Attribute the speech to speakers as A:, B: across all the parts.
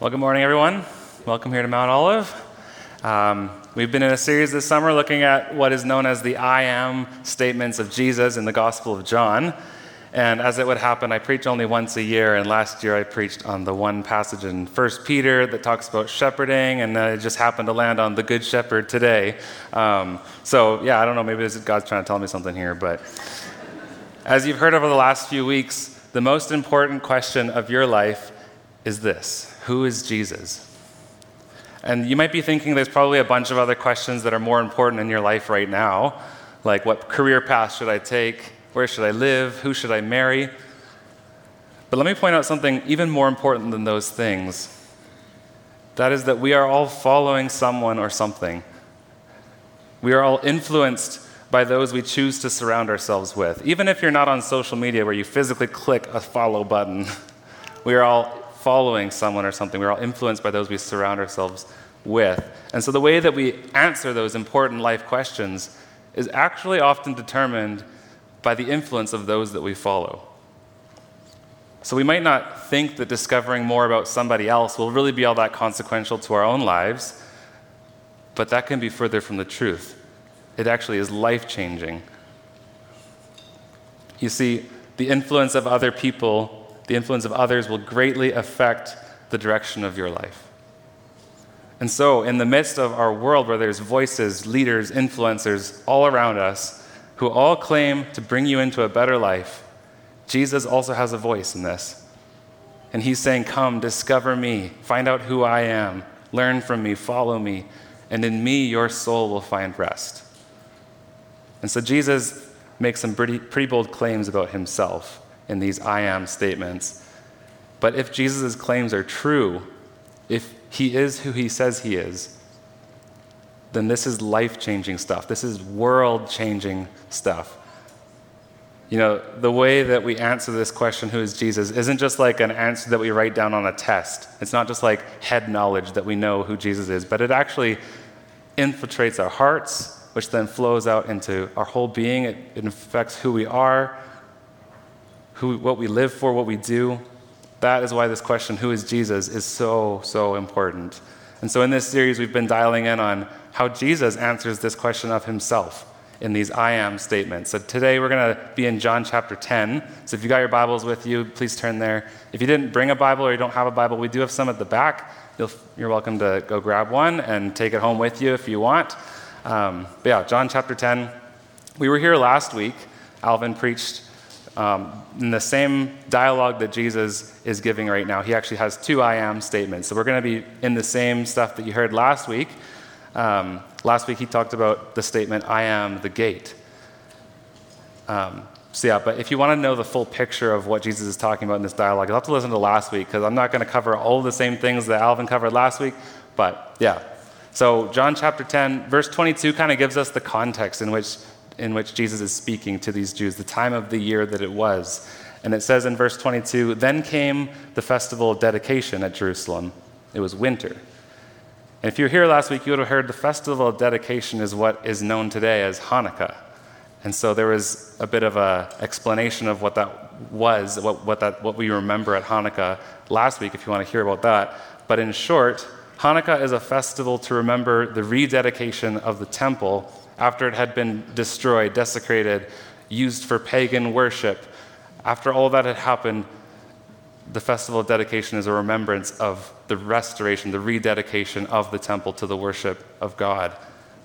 A: Well, good morning, everyone. Welcome here to Mount Olive. We've been in a series this summer looking at what is known as the I am statements of Jesus in the Gospel of John. And as it would happen, I preach only once a year, and last year I preached on the one passage in 1 Peter that talks about shepherding, and it just happened to land on the Good Shepherd today. I don't know, maybe God's trying to tell me something here, but as you've heard over the last few weeks, the most important question of your life is this: who is Jesus? And you might be thinking there's probably a bunch of other questions that are more important in your life right now, like what career path should I take? Where should I live? Who should I marry? But let me point out something even more important than those things. That is that we are all following someone or something. We are all influenced by those we choose to surround ourselves with. Even if you're not on social media where you physically click a follow button, we are all following someone or something. We're all influenced by those we surround ourselves with. And so the way that we answer those important life questions is actually often determined by the influence of those that we follow. So we might not think that discovering more about somebody else will really be all that consequential to our own lives, but that can be further from the truth. It actually is life-changing. You see, the influence of other people, the influence of others will greatly affect the direction of your life. And so, in the midst of our world where there's voices, leaders, influencers all around us who all claim to bring you into a better life, Jesus also has a voice in this. And he's saying, come, discover me, find out who I am, learn from me, follow me, and in me your soul will find rest. And so Jesus makes some pretty bold claims about himself in these I am statements. But if Jesus' claims are true, if he is who he says he is, then this is life-changing stuff. This is world-changing stuff. You know, the way that we answer this question, who is Jesus, isn't just like an answer that we write down on a test. It's not just like head knowledge that we know who Jesus is, but it actually infiltrates our hearts, which then flows out into our whole being. It affects who we are, what we live for, what we do. That is why this question, who is Jesus, is so important. And so in this series, we've been dialing in on how Jesus answers this question of himself in these I am statements. So today we're going to be in John chapter 10. So if you got your Bibles with you, please turn there. If you didn't bring a Bible or you don't have a Bible, we do have some at the back. You're welcome to go grab one and take it home with you if you want. John chapter 10. We were here last week. Alvin preached in the same dialogue that Jesus is giving right now. He actually has two I am statements. So we're going to be in the same stuff that you heard last week. Last week he talked about the statement, I am the gate. But if you want to know the full picture of what Jesus is talking about in this dialogue, you'll have to listen to last week, because I'm not going to cover all the same things that Alvin covered last week. But yeah. So John chapter 10, verse 22 kind of gives us the context in which Jesus is speaking to these Jews, the time of the year that it was. And it says in verse 22, then came the festival of dedication at Jerusalem. It was winter. And if you were here last week, you would have heard the festival of dedication is what is known today as Hanukkah. And so there was a bit of an explanation of what that was, what we remember at Hanukkah last week, if you want to hear about that. But in short, Hanukkah is a festival to remember the rededication of the temple after it had been destroyed, desecrated, used for pagan worship. After all that had happened, the festival of dedication is a remembrance of the restoration, the rededication of the temple to the worship of God.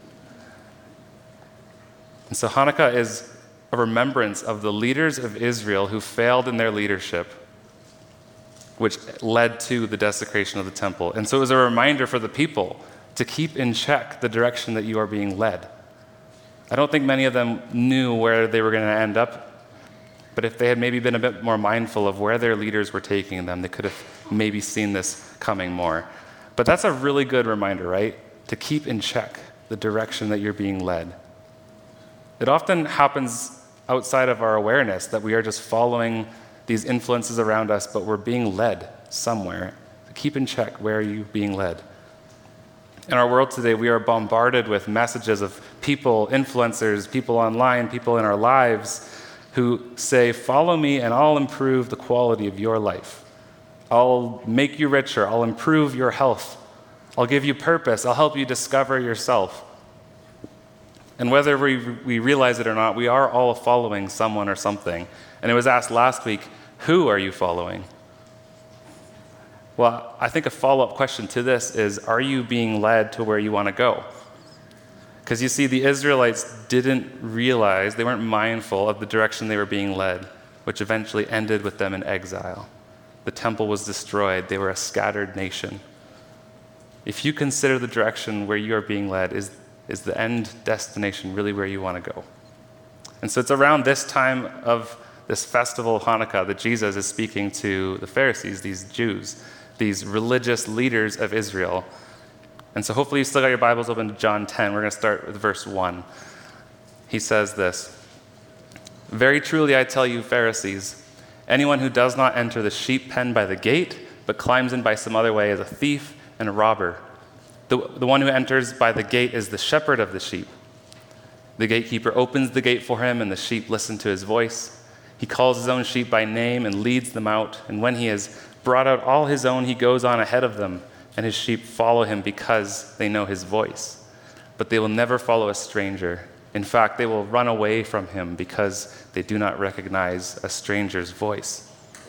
A: And so Hanukkah is a remembrance of the leaders of Israel who failed in their leadership, which led to the desecration of the temple. And so it was a reminder for the people to keep in check the direction that you are being led. I don't think many of them knew where they were going to end up, but if they had maybe been a bit more mindful of where their leaders were taking them, they could have maybe seen this coming more. But that's a really good reminder, right? To keep in check the direction that you're being led. It often happens outside of our awareness that we are just following these influences around us, but we're being led somewhere. Keep in check, where are you being led? In our world today, we are bombarded with messages of people, influencers, people online, people in our lives who say, follow me and I'll improve the quality of your life. I'll make you richer. I'll improve your health. I'll give you purpose. I'll help you discover yourself. And whether we realize it or not, we are all following someone or something. And it was asked last week, who are you following? Well, I think a follow-up question to this is, are you being led to where you want to go? Because you see, the Israelites didn't realize, they weren't mindful of the direction they were being led, which eventually ended with them in exile. The temple was destroyed. They were a scattered nation. If you consider the direction where you are being led, is the end destination really where you want to go? And so it's around this time of this festival of Hanukkah that Jesus is speaking to the Pharisees, these Jews, these religious leaders of Israel. And so hopefully you still got your Bibles open to John 10. We're going to start with verse 1. He says this, "Very truly I tell you, Pharisees, anyone who does not enter the sheep pen by the gate, but climbs in by some other way is a thief and a robber. The one who enters by the gate is the shepherd of the sheep. The gatekeeper opens the gate for him, and the sheep listen to his voice. He calls his own sheep by name and leads them out. And when he has brought out all his own, he goes on ahead of them, and his sheep follow him because they know his voice. But they will never follow a stranger. In fact, they will run away from him because they do not recognize a stranger's voice."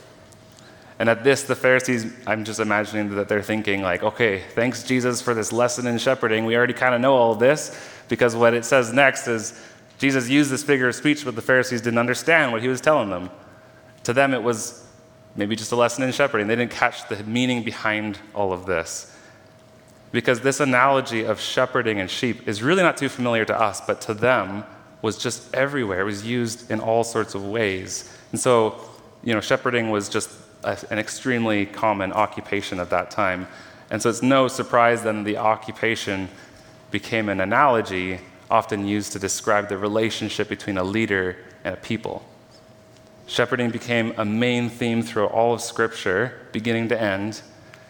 A: And at this, the Pharisees, I'm just imagining that they're thinking like, okay, thanks Jesus for this lesson in shepherding. We already kind of know all this, because what it says next is Jesus used this figure of speech, but the Pharisees didn't understand what he was telling them. To them, it was maybe just a lesson in shepherding. They didn't catch the meaning behind all of this. Because this analogy of shepherding and sheep is really not too familiar to us, but to them was just everywhere. It was used in all sorts of ways. And so, shepherding was just an extremely common occupation at that time. And so it's no surprise then the occupation became an analogy often used to describe the relationship between a leader and a people. Shepherding became a main theme throughout all of Scripture, beginning to end.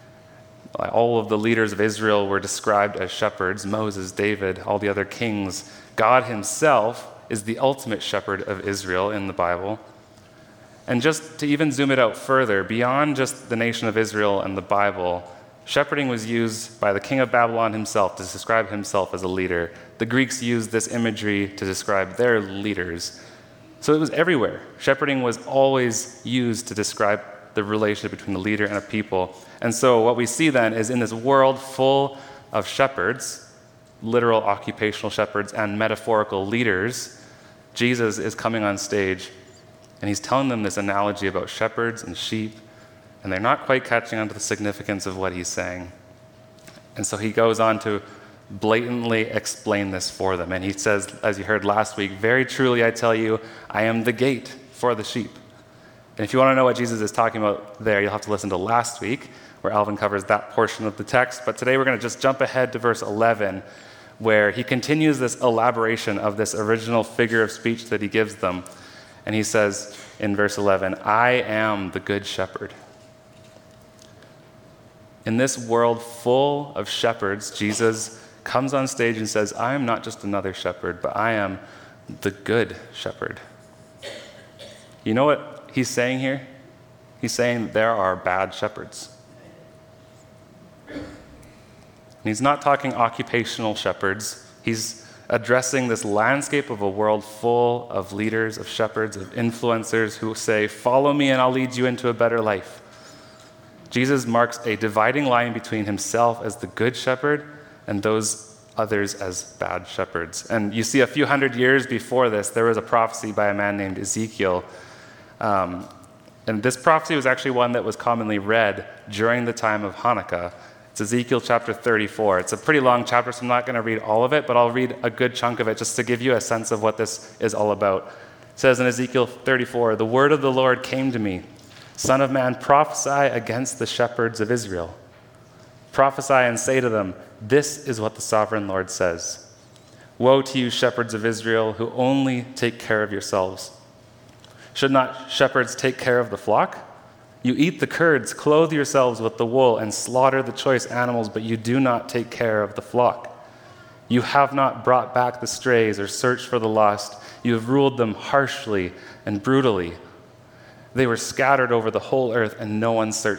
A: All of the leaders of Israel were described as shepherds: Moses, David, all the other kings. God himself is the ultimate shepherd of Israel in the Bible. And just to even zoom it out further, beyond just the nation of Israel and the Bible, shepherding was used by the king of Babylon himself to describe himself as a leader. The Greeks used this imagery to describe their leaders. So it was everywhere. Shepherding was always used to describe the relationship between a leader and a people. And so what we see then is in this world full of shepherds, literal occupational shepherds and metaphorical leaders, Jesus is coming on stage, and he's telling them this analogy about shepherds and sheep, and they're not quite catching on to the significance of what he's saying. And so he goes on to blatantly explain this for them. And he says, as you heard last week, "Very truly I tell you, I am the gate for the sheep." And if you want to know what Jesus is talking about there, you'll have to listen to last week, where Alvin covers that portion of the text. But today we're going to just jump ahead to verse 11, where he continues this elaboration of this original figure of speech that he gives them. And he says in verse 11, "I am the good shepherd." In this world full of shepherds, Jesus comes on stage and says, "I am not just another shepherd, but I am the good shepherd." You know what he's saying here? He's saying there are bad shepherds. And he's not talking occupational shepherds. He's addressing this landscape of a world full of leaders, of shepherds, of influencers who say, "Follow me and I'll lead you into a better life." Jesus marks a dividing line between himself as the good shepherd and those others as bad shepherds. And you see, a few hundred years before this, there was a prophecy by a man named Ezekiel. And this prophecy was actually one that was commonly read during the time of Hanukkah. It's Ezekiel chapter 34. It's a pretty long chapter, so I'm not going to read all of it, but I'll read a good chunk of it just to give you a sense of what this is all about. It says in Ezekiel 34, "The word of the Lord came to me, Son of man, prophesy against the shepherds of Israel. Prophesy and say to them, this is what the sovereign Lord says. Woe to you, shepherds of Israel, who only take care of yourselves. Should not shepherds take care of the flock? You eat the curds, clothe yourselves with the wool, and slaughter the choice animals, but you do not take care of the flock. You have not brought back the strays or searched for the lost. You have ruled them harshly and brutally. They were scattered over the whole earth, and no one searched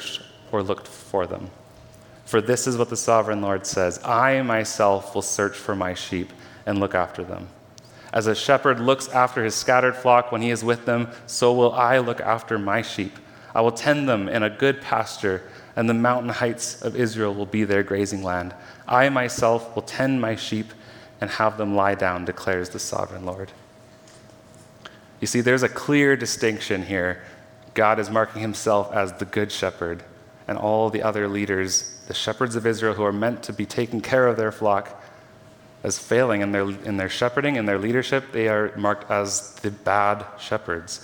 A: or looked for them. For this is what the sovereign Lord says, I myself will search for my sheep and look after them. As a shepherd looks after his scattered flock when he is with them, so will I look after my sheep. I will tend them in a good pasture, and the mountain heights of Israel will be their grazing land. I myself will tend my sheep and have them lie down, declares the sovereign Lord. You see, there's a clear distinction here. God is marking himself as the good shepherd, and all the other leaders, the shepherds of Israel who are meant to be taking care of their flock, as failing in their shepherding and their leadership, they are marked as the bad shepherds.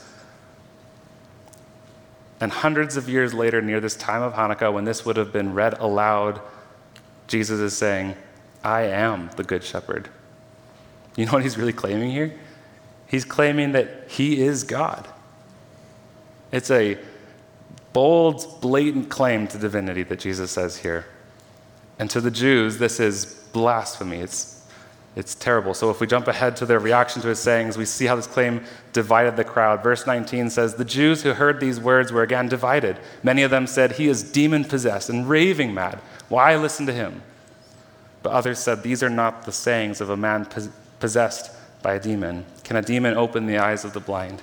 A: And hundreds of years later, near this time of Hanukkah, when this would have been read aloud, Jesus is saying, I am the good shepherd. You know what he's really claiming here? He's claiming that he is God. It's a bold, blatant claim to divinity that Jesus says here. And to the Jews, this is blasphemy. It's terrible. So if we jump ahead to their reaction to his sayings, we see how this claim divided the crowd. Verse 19 says, the Jews who heard these words were again divided. Many of them said, he is demon-possessed and raving mad. Why listen to him? But others said, these are not the sayings of a man possessed by a demon. Can a demon open the eyes of the blind?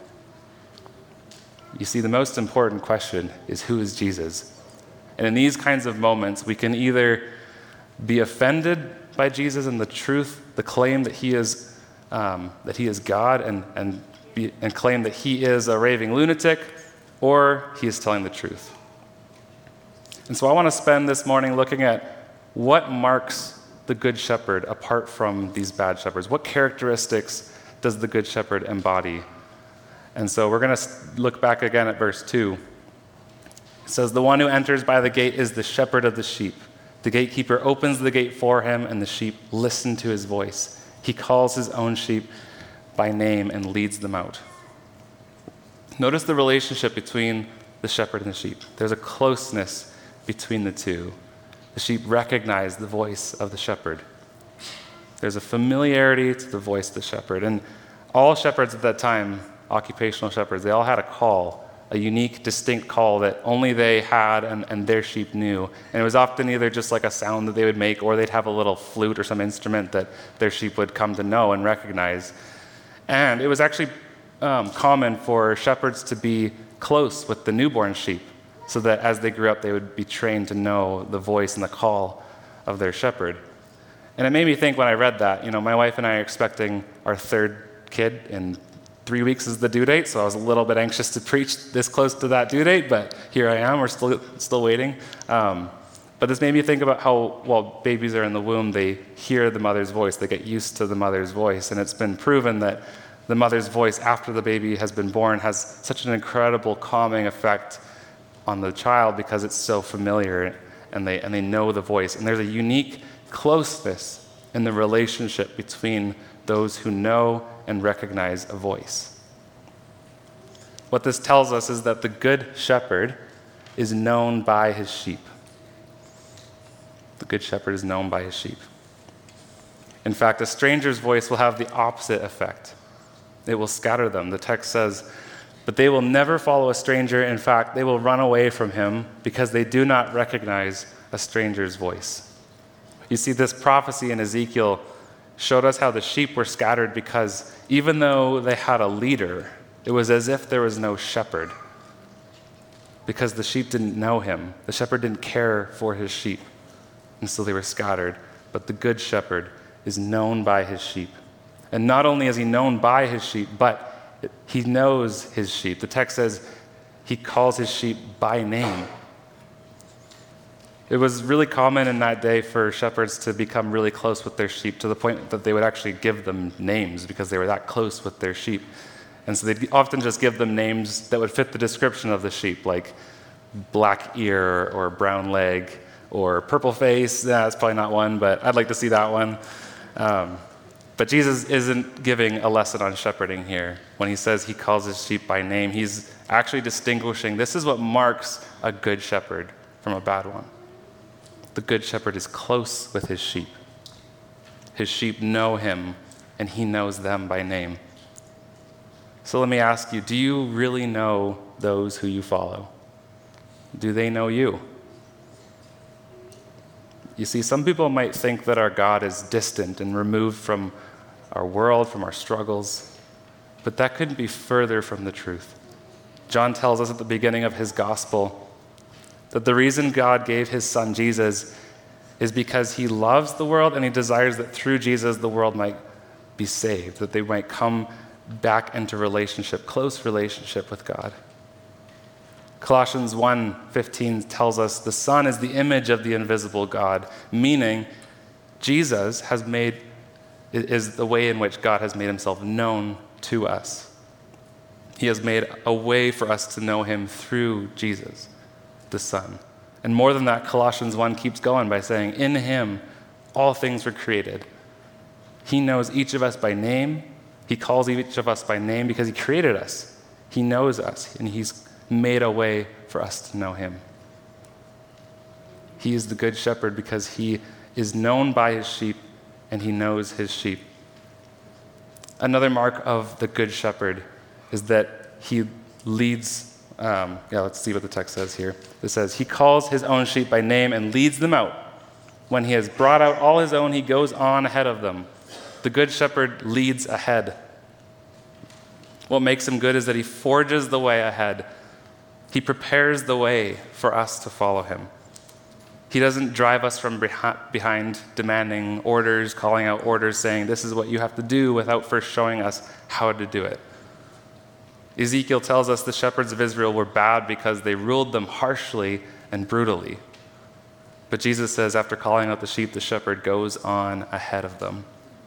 A: You see, the most important question is, who is Jesus? And in these kinds of moments, we can either be offended by Jesus and the truth, the claim that he is God, and claim that he is a raving lunatic, or he is telling the truth. And so I want to spend this morning looking at what marks the good shepherd apart from these bad shepherds. What characteristics does the good shepherd embody? And so we're going to look back again at verse 2. It says, the one who enters by the gate is the shepherd of the sheep. The gatekeeper opens the gate for him, and the sheep listen to his voice. He calls his own sheep by name and leads them out. Notice the relationship between the shepherd and the sheep. There's a closeness between the two. The sheep recognize the voice of the shepherd. There's a familiarity to the voice of the shepherd. And all shepherds at that time, occupational shepherds, they all had a call, a unique, distinct call that only they had and their sheep knew. And it was often either just like a sound that they would make, or they'd have a little flute or some instrument that their sheep would come to know and recognize. And it was actually common for shepherds to be close with the newborn sheep, so that as they grew up, they would be trained to know the voice and the call of their shepherd. And it made me think when I read that, my wife and I are expecting our third kid in 3 weeks is the due date, so I was a little bit anxious to preach this close to that due date, but here I am. We're still waiting. But this made me think about how, while babies are in the womb, they hear the mother's voice. They get used to the mother's voice, and it's been proven that the mother's voice after the baby has been born has such an incredible calming effect on the child because it's so familiar, and they know the voice. And there's a unique closeness in the relationship between those who know and recognize a voice. What this tells us is that the good shepherd is known by his sheep. The good shepherd is known by his sheep. In fact, a stranger's voice will have the opposite effect. It will scatter them. The text says, but they will never follow a stranger. In fact, they will run away from him because they do not recognize a stranger's voice. You see, this prophecy in Ezekiel showed us how the sheep were scattered because even though they had a leader, it was as if there was no shepherd, because the sheep didn't know him. The shepherd didn't care for his sheep, and so they were scattered. But the good shepherd is known by his sheep. And not only is he known by his sheep, but he knows his sheep. The text says he calls his sheep by name. It was really common in that day for shepherds to become really close with their sheep to the point that they would actually give them names because they were that close with their sheep. And so they'd often just give them names that would fit the description of the sheep, like black ear or brown leg or purple face. That's probably not one, but I'd like to see that one. But Jesus isn't giving a lesson on shepherding here. When he says he calls his sheep by name, he's actually distinguishing. This is what marks a good shepherd from a bad one. The good shepherd is close with his sheep. His sheep know him, and he knows them by name. So let me ask you, do you really know those who you follow? Do they know you? You see, some people might think that our God is distant and removed from our world, from our struggles, but that couldn't be further from the truth. John tells us at the beginning of his gospel that the reason God gave his son Jesus is because he loves the world and he desires that through Jesus the world might be saved, that they might come back into relationship, close relationship with God. Colossians 1:15 tells us the Son is the image of the invisible God, meaning Jesus is the way in which God has made himself known to us. He has made a way for us to know him through Jesus, the Son. And more than that, Colossians 1 keeps going by saying, in him all things were created. He knows each of us by name. He calls each of us by name because he created us. He knows us, and he's made a way for us to know him. He is the good shepherd because he is known by his sheep and he knows his sheep. Another mark of the good shepherd is that he leads, let's see what the text says here. It says, he calls his own sheep by name and leads them out. When he has brought out all his own, he goes on ahead of them. The good shepherd leads ahead. What makes him good is that he forges the way ahead. He prepares the way for us to follow him. He doesn't drive us from behind demanding orders, calling out orders, saying, this is what you have to do, without first showing us how to do it. Ezekiel tells us the shepherds of Israel were bad because they ruled them harshly and brutally. But Jesus says after calling out the sheep, the shepherd goes on ahead of them.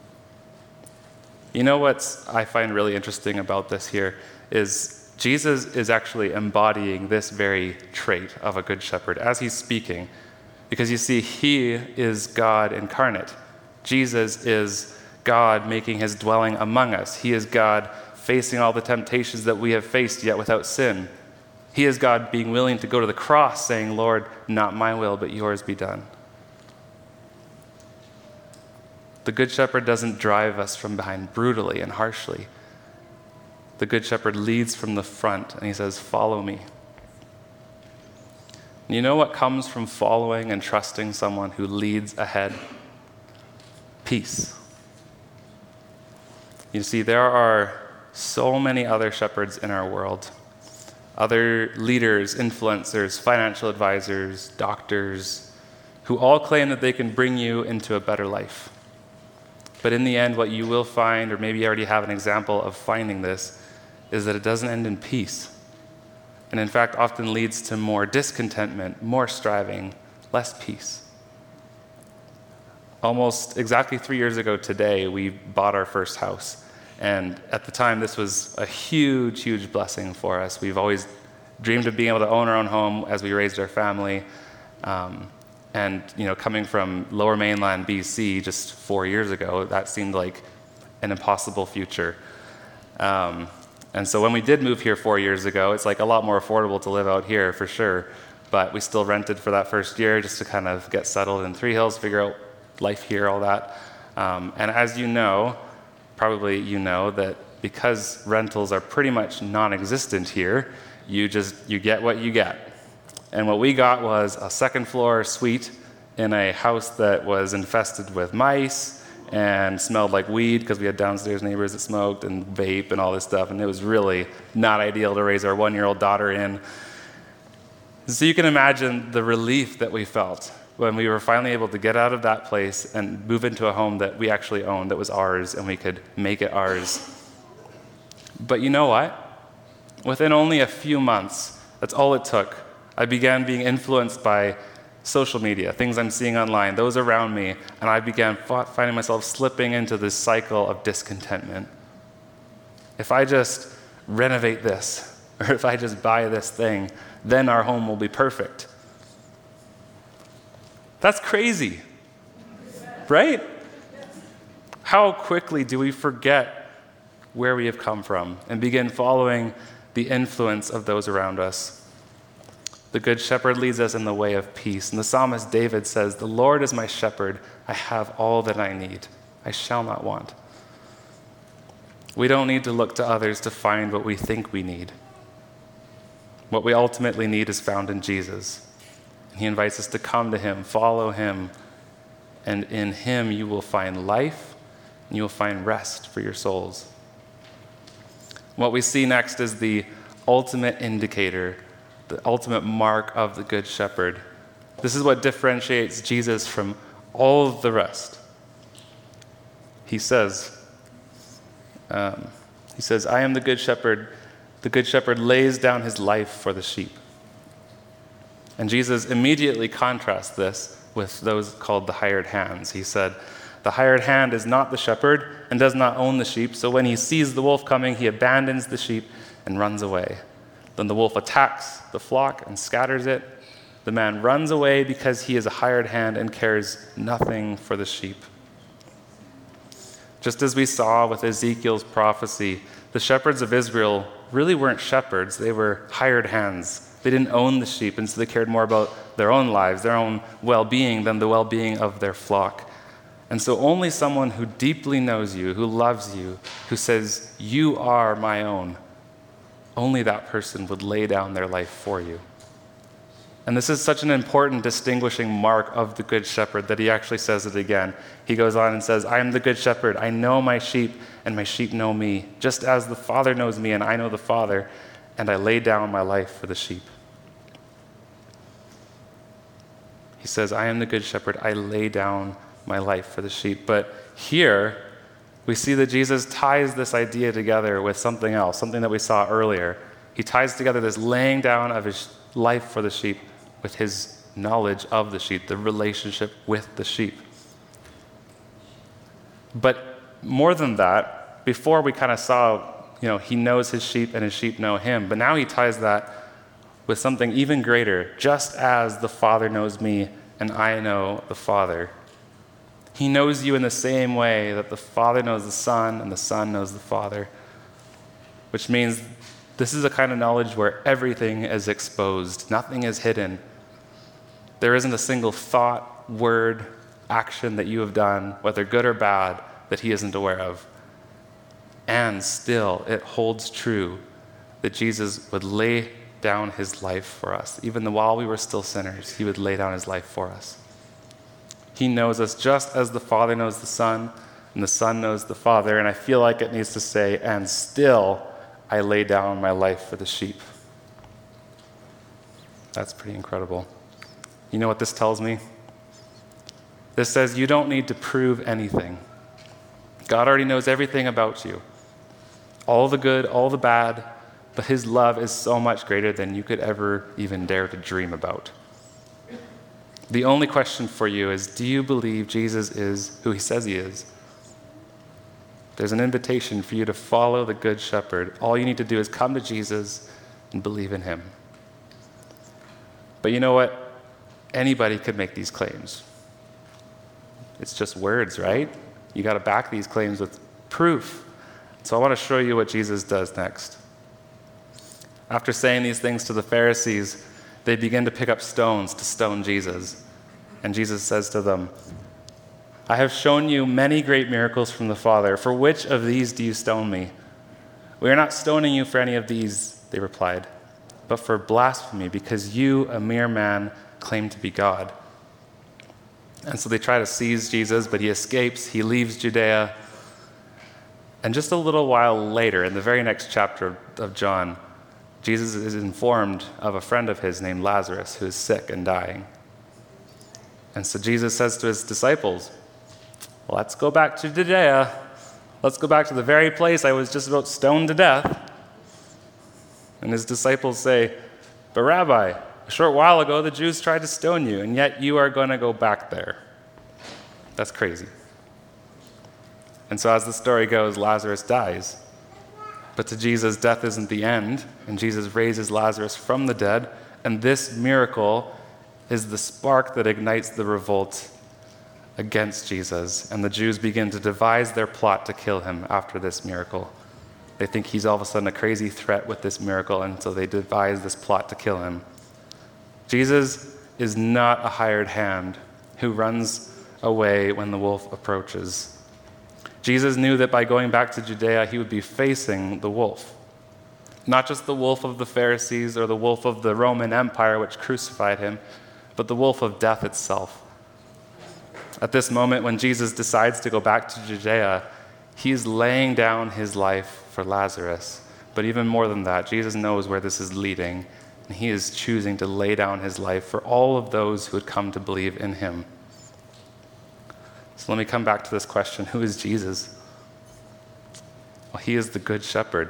A: You know what I find really interesting about this here is Jesus is actually embodying this very trait of a good shepherd as he's speaking. Because you see, he is God incarnate. Jesus is God making his dwelling among us. He is God facing all the temptations that we have faced yet without sin. He is God being willing to go to the cross saying, Lord, not my will, but yours be done. The Good Shepherd doesn't drive us from behind brutally and harshly. The Good Shepherd leads from the front and he says, follow me. And you know what comes from following and trusting someone who leads ahead? Peace. You see, there are so many other shepherds in our world. Other leaders, influencers, financial advisors, doctors, who all claim that they can bring you into a better life. But in the end, what you will find, or maybe you already have an example of finding this, is that it doesn't end in peace. And in fact, often leads to more discontentment, more striving, less peace. Almost exactly 3 years ago today, we bought our first house. And at the time, this was a huge, huge blessing for us. We've always dreamed of being able to own our own home as we raised our family. And coming from Lower Mainland, BC, just 4 years ago, that seemed like an impossible future. And so when we did move here 4 years ago, it's like a lot more affordable to live out here for sure. But we still rented for that first year just to kind of get settled in Three Hills, figure out life here, all that. And as you know, probably you know that because rentals are pretty much non-existent here, you get what you get. And what we got was a second floor suite in a house that was infested with mice and smelled like weed because we had downstairs neighbors that smoked and vape and all this stuff. And it was really not ideal to raise our 1-year-old daughter in. So you can imagine the relief that we felt when we were finally able to get out of that place and move into a home that we actually owned, that was ours, and we could make it ours. But you know what? Within only a few months, that's all it took, I began being influenced by social media, things I'm seeing online, those around me, and I began finding myself slipping into this cycle of discontentment. If I just renovate this, or if I just buy this thing, then our home will be perfect. That's crazy, right? How quickly do we forget where we have come from and begin following the influence of those around us? The Good Shepherd leads us in the way of peace. And the psalmist David says, "The Lord is my shepherd. I have all that I need. I shall not want." We don't need to look to others to find what we think we need. What we ultimately need is found in Jesus. And he invites us to come to him, follow him, and in him you will find life, and you will find rest for your souls. What we see next is the ultimate indicator, the ultimate mark of the Good Shepherd. This is what differentiates Jesus from all of the rest. He says, I am the Good Shepherd. The Good Shepherd lays down his life for the sheep. And Jesus immediately contrasts this with those called the hired hands. He said, the hired hand is not the shepherd and does not own the sheep, so when he sees the wolf coming, he abandons the sheep and runs away. Then the wolf attacks the flock and scatters it. The man runs away because he is a hired hand and cares nothing for the sheep. Just as we saw with Ezekiel's prophecy, the shepherds of Israel really weren't shepherds, they were hired hands. They didn't own the sheep, and so they cared more about their own lives, their own well-being, than the well-being of their flock. And so only someone who deeply knows you, who loves you, who says, you are my own, only that person would lay down their life for you. And this is such an important distinguishing mark of the Good Shepherd that he actually says it again. He goes on and says, I am the Good Shepherd. I know my sheep, and my sheep know me, just as the Father knows me, and I know the Father, and I lay down my life for the sheep. He says, I am the Good Shepherd. I lay down my life for the sheep. But here, we see that Jesus ties this idea together with something else, something that we saw earlier. He ties together this laying down of his life for the sheep with his knowledge of the sheep, the relationship with the sheep. But more than that, before we kind of saw, he knows his sheep and his sheep know him. But now he ties that with something even greater, just as the Father knows me and I know the Father. He knows you in the same way that the Father knows the Son and the Son knows the Father, which means this is a kind of knowledge where everything is exposed. Nothing is hidden. There isn't a single thought, word, action that you have done, whether good or bad, that he isn't aware of. And still, it holds true that Jesus would lay down his life for us. Even while we were still sinners, he would lay down his life for us. He knows us just as the Father knows the Son, and the Son knows the Father. And I feel like it needs to say, and still I lay down my life for the sheep. That's pretty incredible. You know what this tells me? This says you don't need to prove anything. God already knows everything about you. All the good, all the bad, but his love is so much greater than you could ever even dare to dream about. The only question for you is, do you believe Jesus is who he says he is? There's an invitation for you to follow the Good Shepherd. All you need to do is come to Jesus and believe in him. But you know what? Anybody could make these claims. It's just words, right? You got to back these claims with proof. So I want to show you what Jesus does next. After saying these things to the Pharisees, they begin to pick up stones to stone Jesus. And Jesus says to them, I have shown you many great miracles from the Father. For which of these do you stone me? We are not stoning you for any of these, they replied, but for blasphemy, because you, a mere man, claim to be God. And so they try to seize Jesus, but he escapes. He leaves Judea. And just a little while later, in the very next chapter of John, Jesus is informed of a friend of his named Lazarus who is sick and dying. And so Jesus says to his disciples, let's go back to Judea. Let's go back to the very place I was just about stoned to death. And his disciples say, but Rabbi, a short while ago the Jews tried to stone you, and yet you are going to go back there. That's crazy. And so as the story goes, Lazarus dies. But to Jesus, death isn't the end, and Jesus raises Lazarus from the dead, and this miracle is the spark that ignites the revolt against Jesus, and the Jews begin to devise their plot to kill him after this miracle. They think he's all of a sudden a crazy threat with this miracle, and so they devise this plot to kill him. Jesus is not a hired hand who runs away when the wolf approaches. Jesus knew that by going back to Judea, he would be facing the wolf. Not just the wolf of the Pharisees or the wolf of the Roman Empire, which crucified him, but the wolf of death itself. At this moment, when Jesus decides to go back to Judea, he's laying down his life for Lazarus. But even more than that, Jesus knows where this is leading, and he is choosing to lay down his life for all of those who would come to believe in him. So let me come back to this question: who is Jesus? Well, he is the Good Shepherd.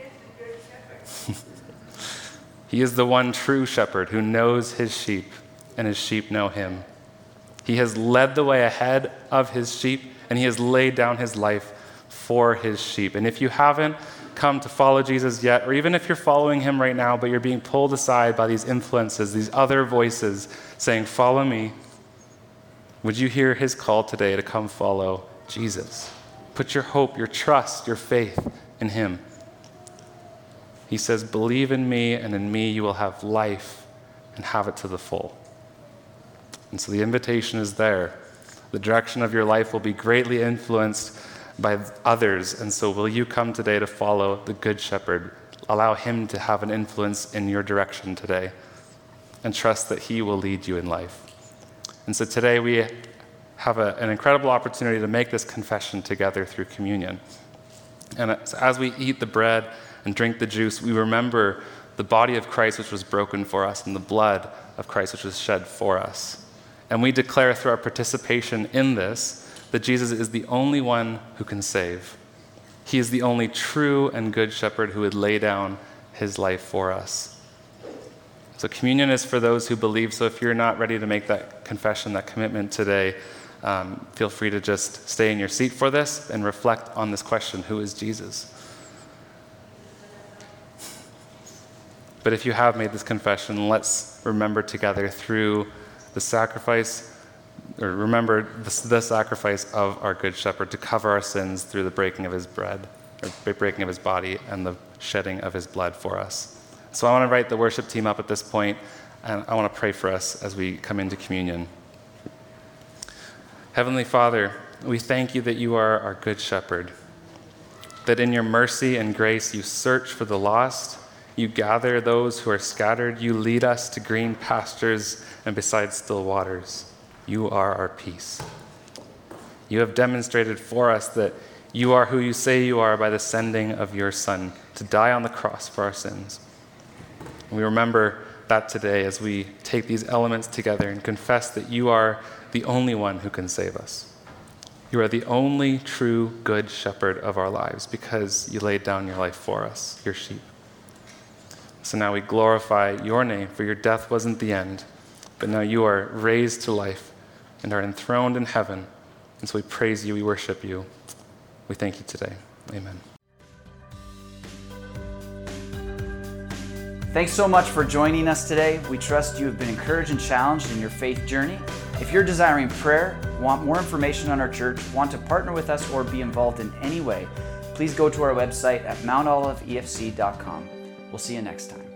A: He is the one true shepherd who knows his sheep, and his sheep know him. He has led the way ahead of his sheep, and he has laid down his life for his sheep. And if you haven't come to follow Jesus yet, or even if you're following him right now, but you're being pulled aside by these influences, these other voices saying, follow me, would you hear his call today to come follow Jesus? Put your hope, your trust, your faith in him. He says, believe in me, and in me you will have life and have it to the full. And so the invitation is there. The direction of your life will be greatly influenced by others. And so will you come today to follow the Good Shepherd? Allow him to have an influence in your direction today, and trust that he will lead you in life. And so today we have an incredible opportunity to make this confession together through communion. And as we eat the bread and drink the juice, we remember the body of Christ which was broken for us, and the blood of Christ which was shed for us. And we declare through our participation in this that Jesus is the only one who can save. He is the only true and good shepherd who would lay down his life for us. So communion is for those who believe. So if you're not ready to make that confession, that commitment today, feel free to just stay in your seat for this and reflect on this question: who is Jesus? But if you have made this confession, let's remember together through the sacrifice, or remember the sacrifice of our Good Shepherd to cover our sins through the breaking of his bread, or breaking of his body, and the shedding of his blood for us. So I want to invite the worship team up at this point, and I want to pray for us as we come into communion. Heavenly Father, we thank you that you are our Good Shepherd, that in your mercy and grace you search for the lost, you gather those who are scattered, you lead us to green pastures and beside still waters. You are our peace. You have demonstrated for us that you are who you say you are by the sending of your Son to die on the cross for our sins. And we remember that today as we take these elements together and confess that you are the only one who can save us. You are the only true good shepherd of our lives because you laid down your life for us, your sheep. So now we glorify your name, for your death wasn't the end, but now you are raised to life and are enthroned in heaven. And so we praise you, we worship you. We thank you today. Amen.
B: Thanks so much for joining us today. We trust you have been encouraged and challenged in your faith journey. If you're desiring prayer, want more information on our church, want to partner with us, or be involved in any way, please go to our website at mountoliveefc.com. We'll see you next time.